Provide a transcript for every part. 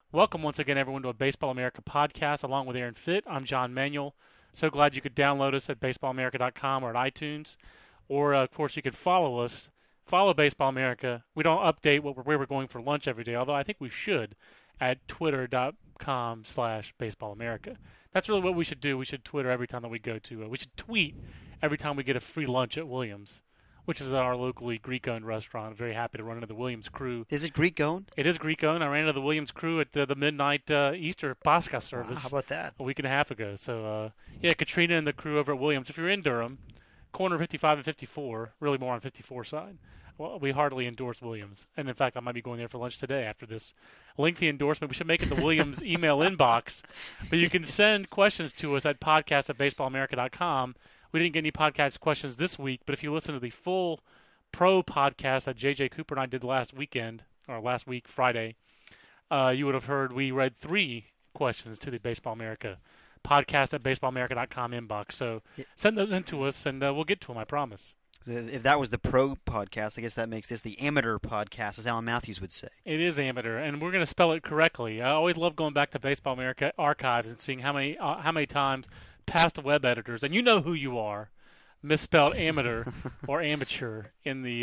Welcome once again, everyone, to a Baseball America podcast along with Aaron Fitt. I'm John Manuel. So glad you could download us at baseballamerica.com or at iTunes. Or, of course, you could follow us. Follow Baseball America. We don't update where we're going for lunch every day, although I think we should, at twitter.com/baseballamerica. That's really what we should do. We should Twitter every time that we go to. We should tweet every time we get a free lunch at Williams, which is our locally Greek-owned restaurant. I'm very happy to run into the Williams crew. Is it Greek-owned? It is Greek-owned. I ran into the Williams crew at the midnight Easter Pascha service. How about that? A week and a half ago. So, Katrina and the crew over at Williams. If you're in Durham, corner 55 and 54, really more on 54 side, well, we heartily endorse Williams. And, in fact, I might be going there for lunch today after this lengthy endorsement. We should make it the Williams email inbox. But you can send questions to us at podcast@baseballamerica.com. We didn't get any podcast questions this week, but if you listen to the full pro podcast that J.J. Cooper and I did last week, Friday, you would have heard we read 3 questions to the Baseball America podcast@baseballamerica.com inbox. So send those in to us, and we'll get to them, I promise. If that was the pro podcast, I guess that makes this the amateur podcast, as Alan Matthews would say. It is amateur, and we're going to spell it correctly. I always love going back to Baseball America archives and seeing how many times past web editors, and you know who you are, misspelled amateur or amateur in the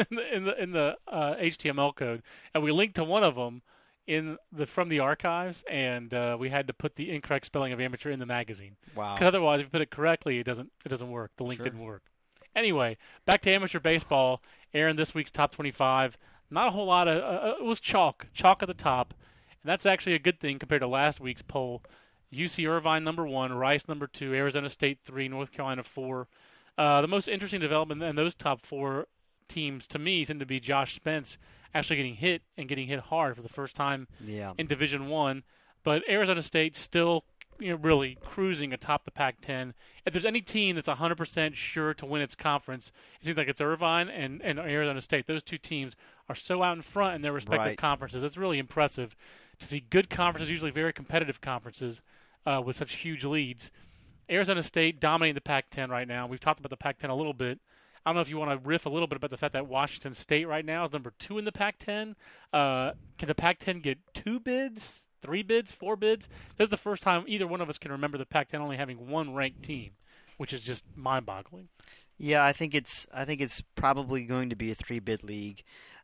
HTML code, and we linked to one of them from the archives, and we had to put the incorrect spelling of amateur in the magazine. Wow! Because otherwise, if you put it correctly, it doesn't work. The link didn't work. Anyway, back to amateur baseball. Aaron, this week's top 25. Not a whole lot of it was chalk at the top, and that's actually a good thing compared to last week's poll. UC Irvine number 1, Rice number 2, Arizona State 3, North Carolina 4. The most interesting development in those top 4 teams to me seemed to be Josh Spence actually getting hit hard for the first time in Division I. But Arizona State still really cruising atop the Pac-10. If there's any team that's 100% sure to win its conference, it seems like it's Irvine and Arizona State. Those two teams are so out in front in their respective conferences. It's really impressive to see good conferences, usually very competitive conferences, with such huge leads. Arizona State dominating the Pac-10 right now. We've talked about the Pac-10 a little bit. I don't know if you want to riff a little bit about the fact that Washington State right now is number 2 in the Pac-10. Can the Pac-10 get 2 bids, 3 bids, 4 bids? This is the first time either one of us can remember the Pac-10 only having 1 ranked team, which is just mind-boggling. Yeah, I think it's probably going to be a 3-bid league.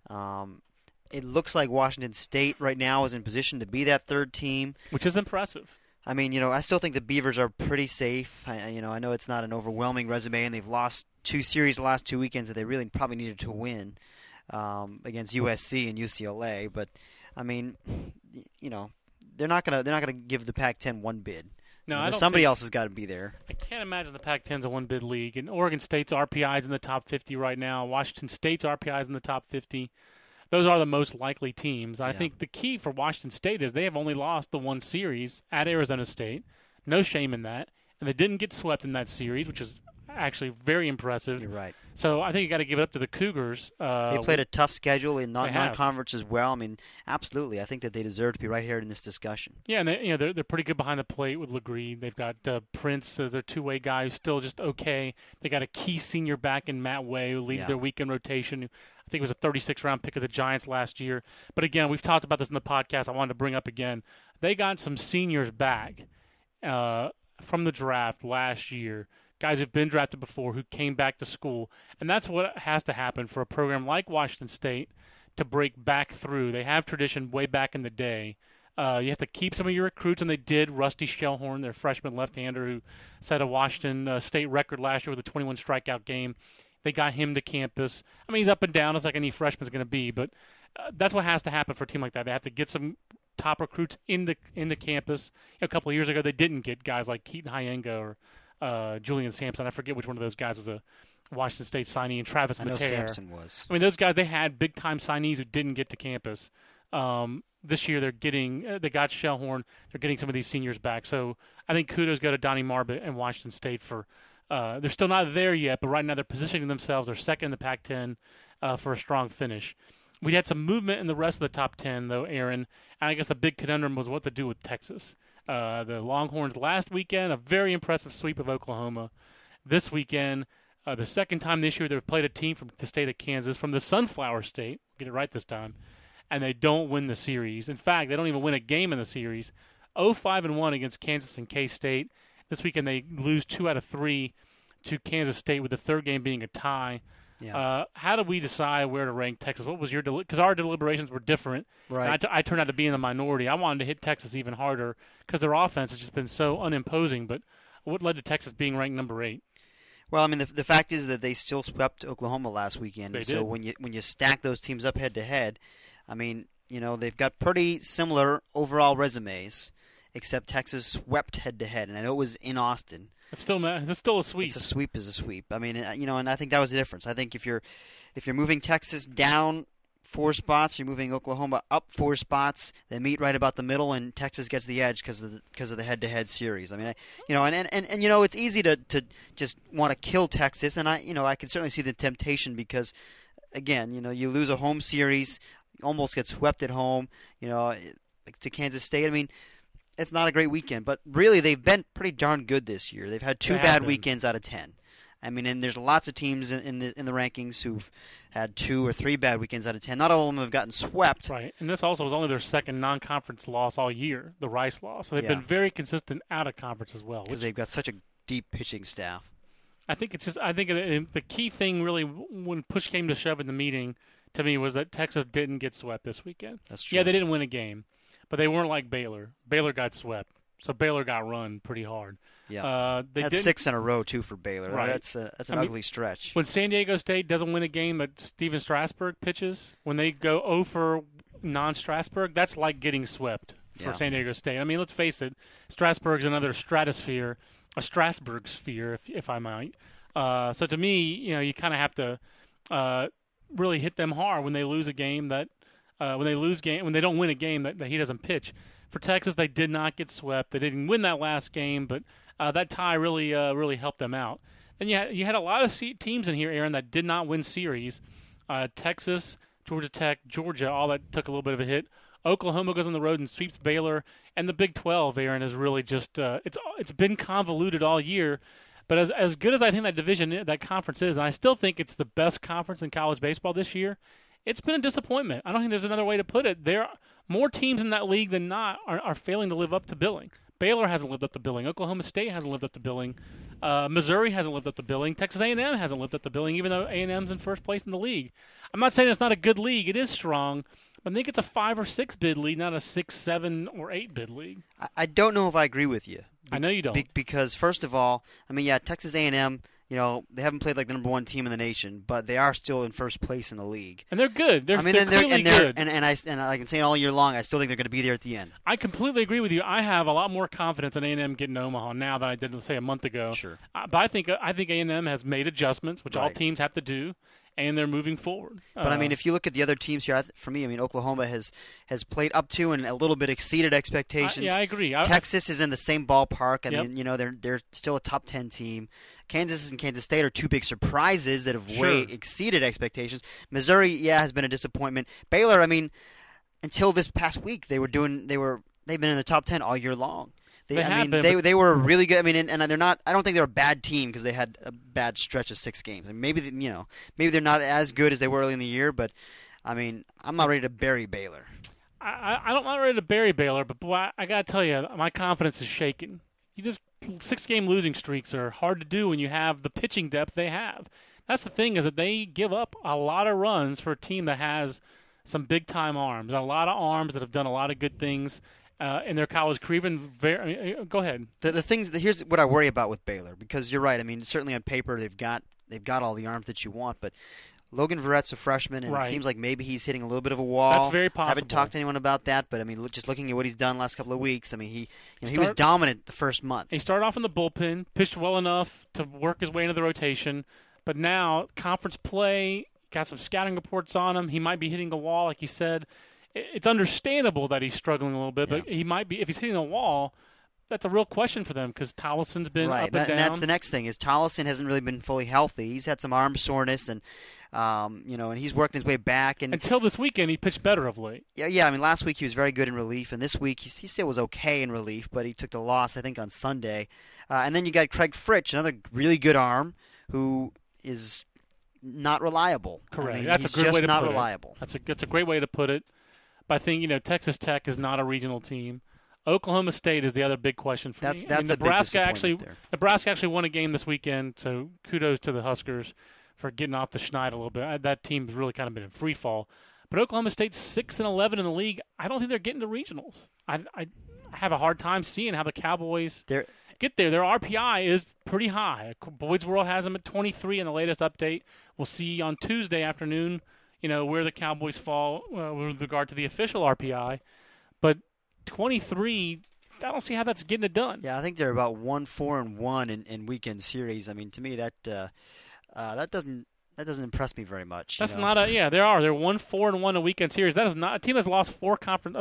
It looks like Washington State right now is in position to be that 3rd team, which is impressive. I mean, I still think the Beavers are pretty safe. I know it's not an overwhelming resume, and they've lost 2 series the last 2 weekends that they really probably needed to win against USC and UCLA. But I mean, they're not gonna give the Pac-10 1 bid. No, somebody else has got to be there. I can't imagine the Pac-10's a 1-bid league. And Oregon State's RPI is in the top 50 right now. Washington State's RPI is in the top 50. Those are the most likely teams. I think the key for Washington State is they have only lost the 1 series at Arizona State. No shame in that. And they didn't get swept in that series, which is actually very impressive. You're right. So I think you got to give it up to the Cougars. They played a tough schedule in non-conference as well. I mean, absolutely. I think that they deserve to be right here in this discussion. Yeah, and they're pretty good behind the plate with Legree. They've got Prince as their 2-way guy who's still just okay. They got a key senior back in Matt Way who leads their weekend rotation. I think it was a 36th-round pick of the Giants last year. But again, we've talked about this in the podcast. I wanted to bring up again. They got some seniors back from the draft last year. Guys who've been drafted before who came back to school. And that's what has to happen for a program like Washington State to break back through. They have tradition way back in the day. You have to keep some of your recruits, and they did. Rusty Shellhorn, their freshman left-hander who set a Washington State record last year with a 21 strikeout game. They got him to campus. I mean, he's up and down, as like any freshman's going to be, but that's what has to happen for a team like that. They have to get some top recruits into campus. A couple of years ago, they didn't get guys like Keaton Hyenga or Julian Sampson. I forget which one of those guys was a Washington State signee, and Travis Mater. I know Sampson was. I mean, those guys, they had big-time signees who didn't get to campus. This year, they got Shellhorn. They're getting some of these seniors back. So I think kudos go to Donnie Marbut and Washington State for they're still not there yet, but right now they're positioning themselves. They're second in the Pac-10 for a strong finish. We had some movement in the rest of the top 10, though, Aaron. And I guess the big conundrum was what to do with Texas. The Longhorns last weekend, a very impressive sweep of Oklahoma. This weekend, the second time this year they've played a team from the state of Kansas, from the Sunflower State. Get it right this time. and they don't win the series. In fact, they don't even win a game in the series. 0-5-1 against Kansas and K-State. This weekend they lose 2 out of 3 to Kansas State, with the third game being a tie. Yeah. How did we decide where to rank Texas? What was your because our deliberations were different. Right. I turned out to be in the minority. I wanted to hit Texas even harder because their offense has just been so unimposing. But what led to Texas being ranked number 8? Well, I mean, the fact is that they still swept Oklahoma last weekend. They so did. when you stack those teams up head to head, I mean, they've got pretty similar overall resumes, except Texas swept head to head, and I know it was in Austin. It's still a sweep. It's a sweep is a sweep. I mean, and I think that was the difference. I think if you're moving Texas down 4 spots, you're moving Oklahoma up 4 spots. They meet right about the middle, and Texas gets the edge because of the head-to-head series. I mean, it's easy to just want to kill Texas, and I can certainly see the temptation because, again, you lose a home series, you almost get swept at home, to Kansas State. I mean, it's not a great weekend, but really they've been pretty darn good this year. They've had 2 bad weekends out of 10. I mean, and there's lots of teams in the rankings who've had 2 or 3 bad weekends out of 10. Not all of them have gotten swept. Right, and this also was only their second non-conference loss all year, the Rice loss. So they've been very consistent out of conference as well. Because they've got such a deep pitching staff. I think the key thing really when push came to shove in the meeting to me was that Texas didn't get swept this weekend. That's true. Yeah, they didn't win a game, but they weren't like Baylor. Baylor got swept. So Baylor got run pretty hard. Yeah, that's 6 in a row too for Baylor. Right. That's an ugly stretch. When San Diego State doesn't win a game that Steven Strasburg pitches, when they go 0 for non-Strasburg, that's like getting swept for San Diego State. I mean, let's face it, Strasburg's another stratosphere, a Strasburg sphere, if I might. So to me, you kind of have to really hit them hard when they lose a game that when they don't win a game that he doesn't pitch. For Texas, they did not get swept. They didn't win that last game, but that tie really helped them out. And you had a lot of teams in here, Aaron, that did not win series. Texas, Georgia Tech, Georgia, all that took a little bit of a hit. Oklahoma goes on the road and sweeps Baylor, and the Big 12, Aaron, is really just it's been convoluted all year. But as good as I think that conference is, and I still think it's the best conference in college baseball this year, it's been a disappointment. I don't think there's another way to put it. There more teams in that league than not are failing to live up to billing. Baylor hasn't lived up to billing. Oklahoma State hasn't lived up to billing. Missouri hasn't lived up to billing. Texas A&M hasn't lived up to billing, even though A&M's in first place in the league. I'm not saying it's not a good league. It is strong. But I think it's a 5 or 6 bid league, not a 6, 7, or 8 bid league. I don't know if I agree with you. I know you don't. Because, first of all, I mean, Texas A&M, they haven't played like the number 1 team in the nation, but they are still in first place in the league. And they're good. They're clearly good. And I've been saying all year long, I still think they're going to be there at the end. I completely agree with you. I have a lot more confidence in A&M getting to Omaha now than I did, let's say, a month ago. Sure. But I think A&M has made adjustments, which all teams have to do, and they're moving forward. But I mean, if you look at the other teams here, for me, I mean, Oklahoma has played up to and a little bit exceeded expectations. I agree. Texas is in the same ballpark. I mean, they're still a top 10 team. Kansas and Kansas State are 2 big surprises that have way exceeded expectations. Missouri, has been a disappointment. Baylor, I mean, until this past week, they've been in the top 10 all year long. They were really good. I mean, and they're not. I don't think they're a bad team because they had a bad stretch of 6 games. And maybe they're not as good as they were early in the year. But I mean, I'm not ready to bury Baylor. I'm not ready to bury Baylor, but boy, I gotta tell you, my confidence is shaken. 6-game losing streaks are hard to do when you have the pitching depth they have. That's the thing, is that they give up a lot of runs for a team that has some big-time arms, a lot of arms that have done a lot of good things in their college career. Go ahead. Here's what I worry about with Baylor, because you're right. I mean, certainly on paper they've got all the arms that you want, but Logan Verrett's a freshman, and it seems like maybe he's hitting a little bit of a wall. That's very possible. I haven't talked to anyone about that, but I mean, just looking at what he's done last couple of weeks, I mean, he was dominant the first month. He started off in the bullpen, pitched well enough to work his way into the rotation, but now conference play, got some scouting reports on him. He might be hitting a wall, like you said. It's understandable that he's struggling a little bit, but he might be, if he's hitting a wall. That's a real question for them because Tollison's been up and down. And that's the next thing is Tollison hasn't really been fully healthy. He's had some arm soreness, and and he's working his way back. And until this weekend, he pitched better of late. Yeah. I mean, last week he was very good in relief, and this week he still was okay in relief, but he took the loss, I think, on Sunday. And then you got Craig Fritsch, another really good arm, who is not reliable. Correct. I mean, that's a good way to not put reliable. That's a great way to put it. But I think Texas Tech is not a regional team. Oklahoma State is the other big question for me. That's Nebraska a big disappointment there. Nebraska actually won a game this weekend, so kudos to the Huskers for getting off the schneid a little bit. That team's really kind of been in free fall. But Oklahoma State's 6-11 in the league. I don't think they're getting to regionals. I have a hard time seeing how the Cowboys get there. Their RPI is pretty high. Boyd's World has them at 23 in the latest update. We'll see on Tuesday afternoon, where the Cowboys fall with regard to the official RPI. But 23, I don't see how that's getting it done. Yeah, I think they're about 1-4-1 in weekend series. I mean, to me that doesn't impress me very much. That's not a They're 1-4-1 a weekend series. That is not a team that's lost four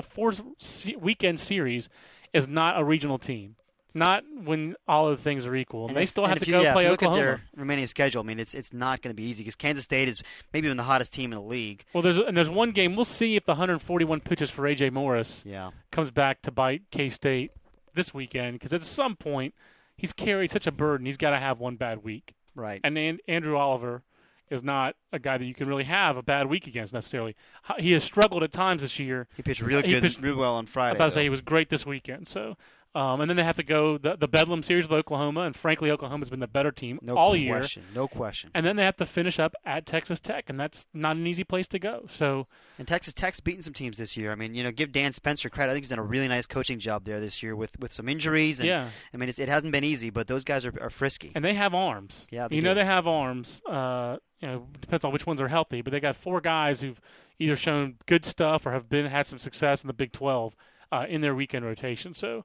weekend series. Is not a regional team. Not when all of the things are equal. And they still have to go play if you Oklahoma. Look at their remaining schedule. I mean, it's not going to be easy because Kansas State is maybe even the hottest team in the league. Well, there's one game. We'll see if the 141 pitches for A.J. Morris comes back to bite K-State this weekend, because at some point he's carried such a burden. He's got to have one bad week. Right. And Andrew Oliver is not a guy that you can really have a bad week against necessarily. He has struggled at times this year. He pitched really well on Friday. I was about to say he was great this weekend. So, and then they have to go the Bedlam series with Oklahoma, and frankly, Oklahoma's been the better team all year. No question. And then they have to finish up at Texas Tech, and that's not an easy place to go. So, and Texas Tech's beaten some teams this year. I mean, give Dan Spencer credit. I think he's done a really nice coaching job there this year with some injuries. And, I mean, it hasn't been easy, but those guys are frisky. And they have arms. Yeah, they have arms. Depends on which ones are healthy, but they got four guys who've either shown good stuff or have had some success in the Big 12 in their weekend rotation. So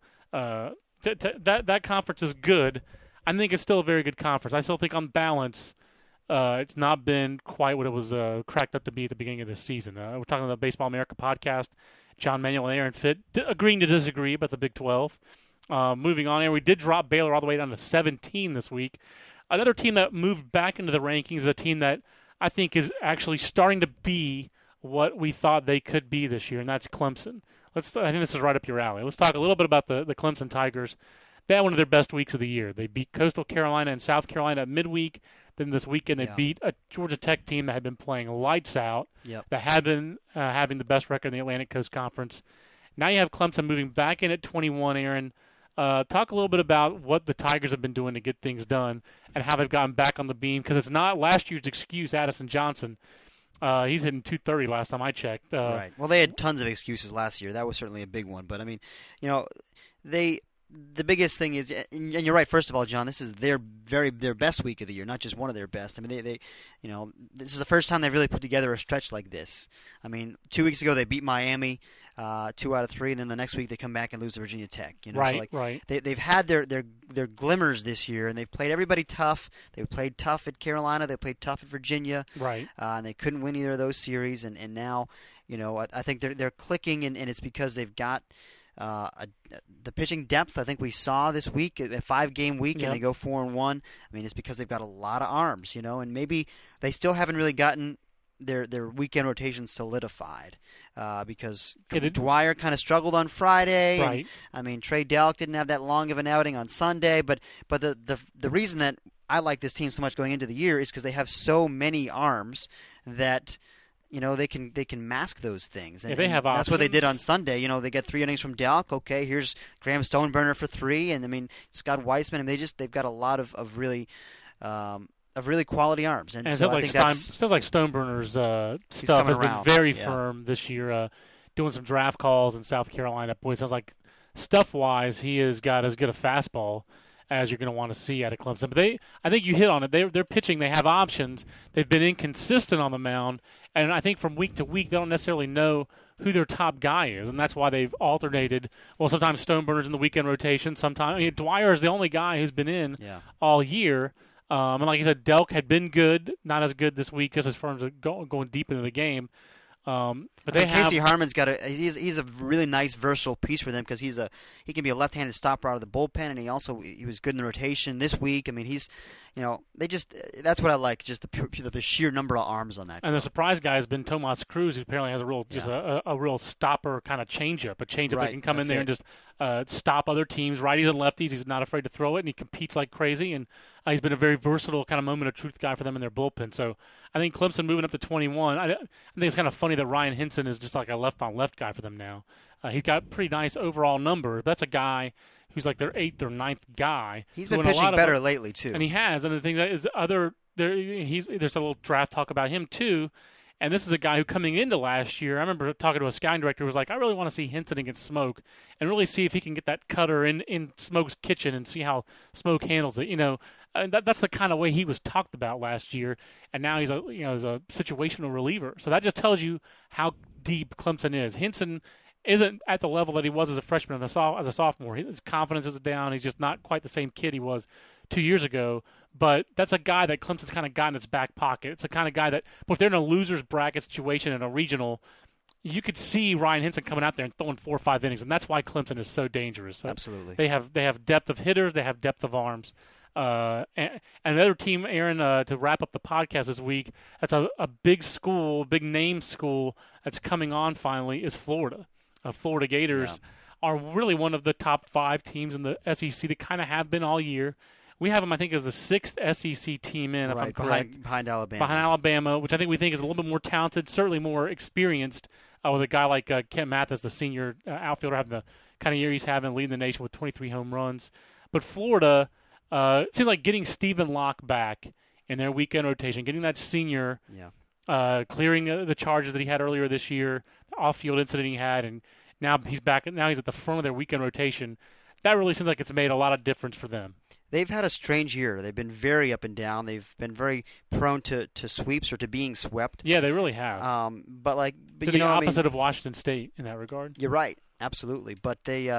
that conference is good. I think it's still a very good conference. I still think on balance, it's not been quite what it was cracked up to be at the beginning of this season. We're talking about the Baseball America podcast. John Manuel and Aaron Fitt agreeing to disagree about the Big 12. Moving on, and we did drop Baylor all the way down to 17 this week. Another team that moved back into the rankings is a team that I think is actually starting to be what we thought they could be this year, and that's Clemson. I think this is right up your alley. Let's talk a little bit about the Clemson Tigers. They had one of their best weeks of the year. They beat Coastal Carolina and South Carolina at midweek. Then this weekend they beat a Georgia Tech team that had been playing lights out, that had been having the best record in the Atlantic Coast Conference. Now you have Clemson moving back in at 21, Aaron. Talk a little bit about what the Tigers have been doing to get things done and how they've gotten back on the beam, because it's not last year's excuse, Addison Johnson. He's hitting 230 last time I checked. Right. Well, they had tons of excuses last year. That was certainly a big one. But, I mean, the biggest thing is, and you're right, first of all, John, this is their best week of the year, not just one of their best. I mean, they this is the first time they've really put together a stretch like this. I mean, 2 weeks ago they beat Miami 2 out of 3, and then the next week they come back and lose to Virginia Tech. Right. They've had their glimmers this year, and they've played everybody tough. They played tough at Carolina. They played tough at Virginia. Right. And they couldn't win either of those series, and now, I think they're clicking, and it's because they've got the pitching depth. I think we saw this week, a 5-game week, and they go 4-1. I mean, it's because they've got a lot of arms, and maybe they still haven't really gotten their weekend rotation solidified because Dwyer kind of struggled on Friday. Right. And, I mean, Trey Delk didn't have that long of an outing on Sunday, but the reason that I like this team so much going into the year is because they have so many arms that they can mask those things. And, they have options. That's what they did on Sunday. They get 3 innings from Delk. Okay, here's Graham Stoneburner for 3, and I mean Scott Weissman, and they've got a lot of really quality arms. And it so sounds like Stoneburner's stuff has been very firm this year, doing some draft calls in South Carolina. Boy, it sounds like stuff-wise he has got as good a fastball as you're going to want to see out of Clemson. But I think you hit on it. They're pitching. They have options. They've been inconsistent on the mound, and I think from week to week they don't necessarily know who their top guy is, and that's why they've alternated. Well, sometimes Stoneburner's in the weekend rotation. Sometimes Dwyer is the only guy who's been in all year. And like you said, Delk had been good, not as good this week, just as far as going deep into the game. But Casey Harmon's got he's a really nice versatile piece for them because he can be a left-handed stopper out of the bullpen, and he was good in the rotation this week. I mean, he's that's what I like, just the sheer number of arms on that. And the surprise guy has been Tomas Cruz, who apparently has a real stopper kind of changeup, a changeup that can come in there and just stop other teams, righties and lefties. He's not afraid to throw it, and he competes like crazy. And he's been a very versatile kind of moment of truth guy for them in their bullpen. So I think Clemson moving up to 21. I think it's kind of funny that Ryan Hinson is just like a left-on-left guy for them now. He's got pretty nice overall number. That's a guy who's like their 8th or 9th guy. He's been pitching better lately too, and he has. And the thing that is there's a little draft talk about him too. And this is a guy who coming into last year, I remember talking to a scouting director who was like, I really want to see Hinson against Smoke and really see if he can get that cutter in Smoke's kitchen and see how Smoke handles it. And that's the kind of way he was talked about last year. And now he's a situational reliever. So that just tells you how deep Clemson is. Hinson isn't at the level that he was as a freshman and as a sophomore. His confidence is down. He's just not quite the same kid he was 2 years ago. But that's a guy that Clemson's kind of got in its back pocket. It's the kind of guy that, if they're in a loser's bracket situation in a regional, you could see Ryan Hinson coming out there and throwing 4 or 5 innings, and that's why Clemson is so dangerous. Absolutely. They have depth of hitters. They have depth of arms. And another team, Aaron, to wrap up the podcast this week, that's a big school, big name school that's coming on finally, is Florida. Florida Gators are really one of the top 5 teams in the SEC. They kind of have been all year. We have them, I think, as the 6th SEC team in, if I'm correct. Behind Alabama. Behind Alabama, which I think we think is a little bit more talented, certainly more experienced, with a guy like Kent Mathis, the senior outfielder, having the kind of year he's having, leading the nation with 23 home runs. But Florida, it seems like getting Stephen Locke back in their weekend rotation, getting that senior, clearing the charges that he had earlier this year, the off-field incident he had, and now he's back. Now he's at the front of their weekend rotation. That really seems like it's made a lot of difference for them. They've had a strange year. They've been very up and down. They've been very prone to sweeps or to being swept. Yeah, they really have. But they're the opposite of Washington State in that regard. You're right, absolutely. But they,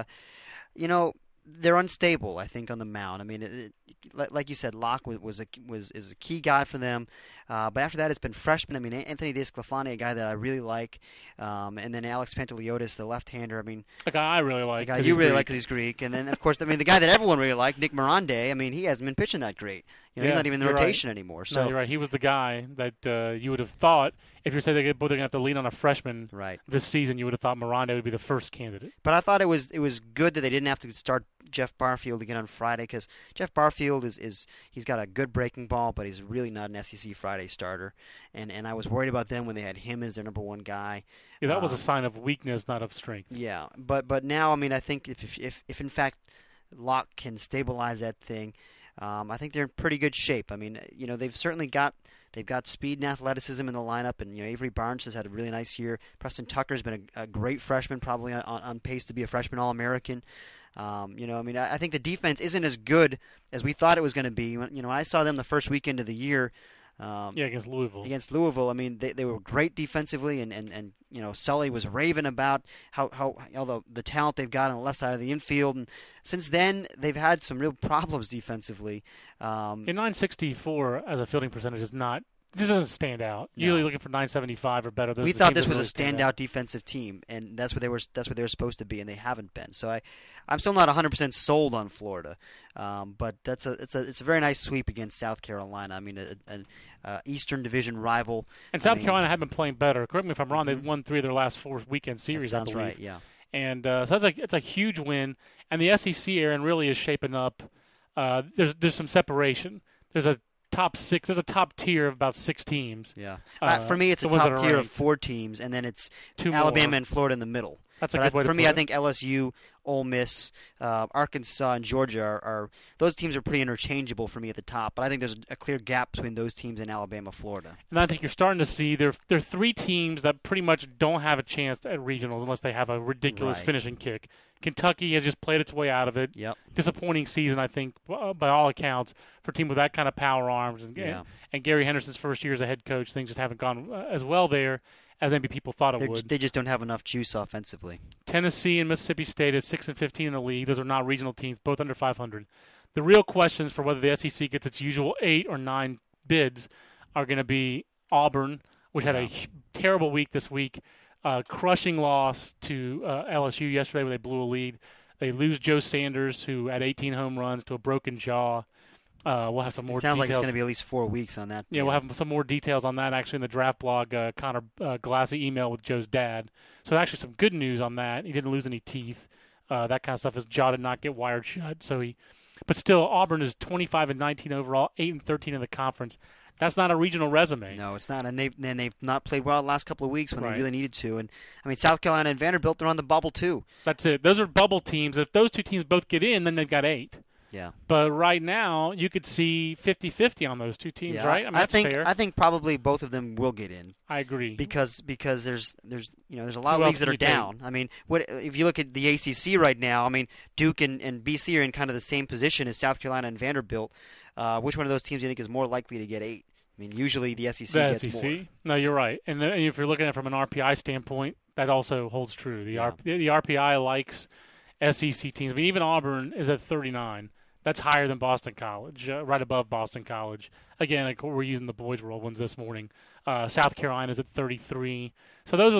they're unstable, I think, on the mound. I mean, like you said, Locke is a key guy for them. But after that, it's been freshmen. I mean, Anthony DeSclafani, a guy that I really like, and then Alex Panteliotis, the left-hander. I mean, a guy I really like. A guy you really like because he's Greek. And then, of course, I mean, the guy that everyone really liked, Nick Mirande. I mean, he hasn't been pitching that great. He's not even in the rotation anymore. So no, you're right. He was the guy that you would have thought, if you say they're both going to have to lean on a freshman this season, you would have thought Mirande would be the first candidate. But I thought it was good that they didn't have to start Jeff Barfield again on Friday, because Jeff Barfield he's got a good breaking ball, but he's really not an SEC Friday starter. And I was worried about them when they had him as their number one guy. Yeah, that was a sign of weakness, not of strength. Yeah, but now, I mean, I think if in fact Locke can stabilize that thing, I think they're in pretty good shape. I mean, they've certainly got speed and athleticism in the lineup, and Avery Barnes has had a really nice year. Preston Tucker's been a great freshman, probably on pace to be a freshman All-American. I mean, I think the defense isn't as good as we thought it was going to be. When I saw them the first weekend of the year. Against Louisville. Against Louisville, I mean, they were great defensively, and Sully was raving about how the talent they've got on the left side of the infield, and since then they've had some real problems defensively. In 964 as a fielding percentage is not. This doesn't stand out. No. Usually looking for 975 or better. We thought this was a standout defensive team, and that's what they were supposed to be, and they haven't been. So I'm still not 100% sold on Florida, but it's a very nice sweep against South Carolina. I mean, an Eastern Division rival. And South Carolina have been playing better. Correct me if I'm wrong. They've won 3 of their last 4 weekend series. That sounds I believe. Right. Yeah. And so it's a huge win, and the SEC, Aaron, really is shaping up. There's some separation. There's a top 6. There's a top tier of about 6 teams. Yeah. For me, it's a top tier of 4 teams, and then it's 2 Alabama more. And Florida in the middle. That's a good way to For put me, it. I think LSU, Ole Miss, Arkansas, and Georgia are those teams are pretty interchangeable for me at the top. But I think there's a clear gap between those teams and Alabama, Florida. And I think you're starting to see there are 3 teams that pretty much don't have a chance at regionals unless they have a ridiculous finishing kick. Kentucky has just played its way out of it. Yep. Disappointing season, I think, by all accounts, for a team with that kind of power arms. And Gary Henderson's first year as a head coach, things just haven't gone as well there as maybe people thought it would. They just don't have enough juice offensively. Tennessee and Mississippi State is 6 and 15 in the league. Those are not regional teams, both under 500. The real questions for whether the SEC gets its usual 8 or 9 bids are going to be Auburn, which had a terrible week this week. Crushing loss to LSU yesterday where they blew a lead. They lose Joe Sanders, who had 18 home runs, to a broken jaw. We'll have some more It sounds details. like it's going to be at least 4 weeks on that. Yeah, we'll have some more details on that actually in the draft blog. Connor Glassy email with Joe's dad. So actually some good news on that. He didn't lose any teeth. That kind of stuff. His jaw did not get wired shut. But still, Auburn is 25-19 overall, 8-13 in the conference. That's not a regional resume. No, it's not, and they've not played well the last couple of weeks when Right. they really needed to. And I mean, South Carolina and Vanderbilt are on the bubble too. That's it. Those are bubble teams. If those two teams both get in, then they've got 8. Yeah. But right now, you could see 50-50 on those two teams, right? I mean, that's fair. I think probably both of them will get in. I agree. Because there's a lot Who of leagues else that can are you take? down. I mean, if you look at the ACC right now? I mean, Duke and BC are in kind of the same position as South Carolina and Vanderbilt. Which one of those teams do you think is more likely to get 8? I mean, usually the SEC The gets SEC? more. No, you're right. And if you're looking at it from an RPI standpoint, that also holds true. The RPI likes SEC teams. I mean, even Auburn is at 39. That's higher than Boston College, right above Boston College. Again, we're using the boys' roll ones this morning. South Carolina is at 33. So those are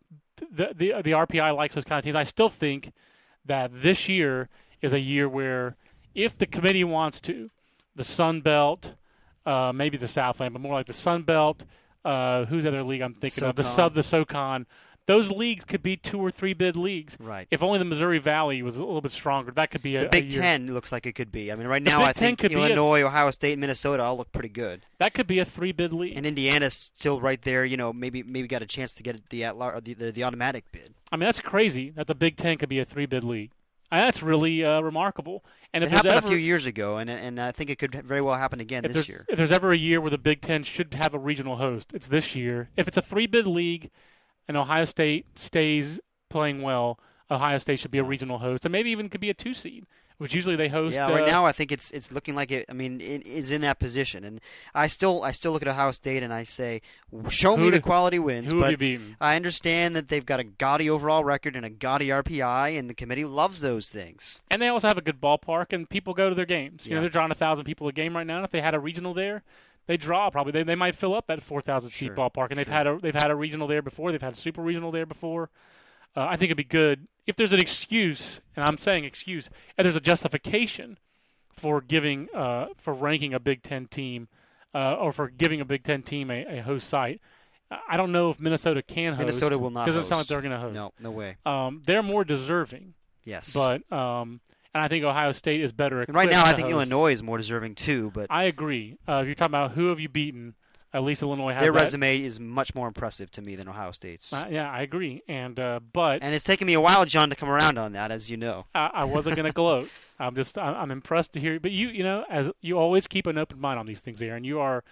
the RPI likes those kind of teams. I still think that this year is a year where if the committee wants to, the Sun Belt, maybe the Southland, but more like the Sun Belt, who's the other league I'm thinking of? The SoCon. Those leagues could be 2 or 3 bid leagues. Right. If only the Missouri Valley was a little bit stronger, that could be The Big Ten looks like it could be. I mean, right now I think Illinois, Ohio State, and Minnesota all look pretty good. That could be a 3-bid league. And Indiana's still right there. Maybe got a chance to get the automatic bid. I mean, that's crazy that the Big Ten could be a 3-bid league. And that's really remarkable. And it happened a few years ago, and I think it could very well happen again this year. If there's ever a year where the Big Ten should have a regional host, it's this year. If it's a 3-bid league and Ohio State stays playing well, Ohio State should be a regional host, and maybe even could be a 2 seed, which usually they host. Yeah, right now I think it's looking like it. I mean, it is in that position, and I still look at Ohio State and I say, show me the quality wins. Who but have you beaten? I understand that they've got a gaudy overall record and a gaudy RPI, and the committee loves those things. And they also have a good ballpark, and people go to their games. Yeah. They're drawing 1,000 people a game right now. And if they had a regional there, they draw probably. They might fill up that 4,000 seat ballpark, and they've had a regional there before. They've had a super regional there before. I think it'd be good if there's an excuse, and I'm saying excuse, and there's a justification for giving for ranking a Big Ten team or for giving a Big Ten team a host site. I don't know if Minnesota can host. Minnesota will not. Doesn't sound like they're going to host. No way. They're more deserving. Yes, but and I think Ohio State is better. And right now, I think Illinois is more deserving too. But I agree. If you're talking about who have you beaten, at least Illinois has their resume is much more impressive to me than Ohio State's. Yeah, I agree. And it's taken me a while, John, to come around on that, as you know. I wasn't going to gloat. I'm impressed to hear. But you as you always keep an open mind on these things, Aaron. You're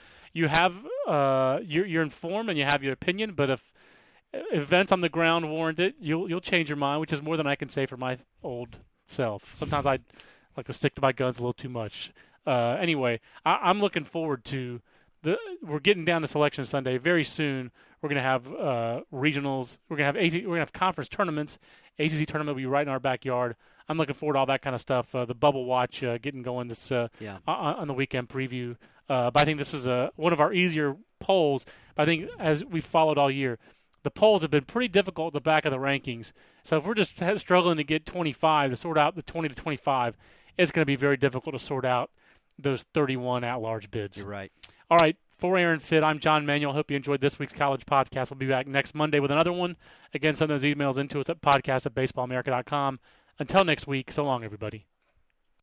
informed and you have your opinion. But if events on the ground warrant it, you'll change your mind, which is more than I can say for my old self. Sometimes I like to stick to my guns a little too much. Anyway, I'm looking forward to we're getting down to Selection Sunday very soon. We're going to have regionals. We're going to have conference tournaments. ACC tournament will be right in our backyard. I'm looking forward to all that kind of stuff. The bubble watch getting going this on the weekend preview. But I think this was one of our easier polls. But I think as we followed all year, the polls have been pretty difficult at the back of the rankings. So if we're just struggling to get 25 to sort out the 20 to 25, it's going to be very difficult to sort out those 31 at-large bids. You're right. All right, for Aaron Fitt, I'm John Manuel. Hope you enjoyed this week's college podcast. We'll be back next Monday with another one. Again, send those emails into us at podcast@baseballamerica.com. Until next week, so long, everybody.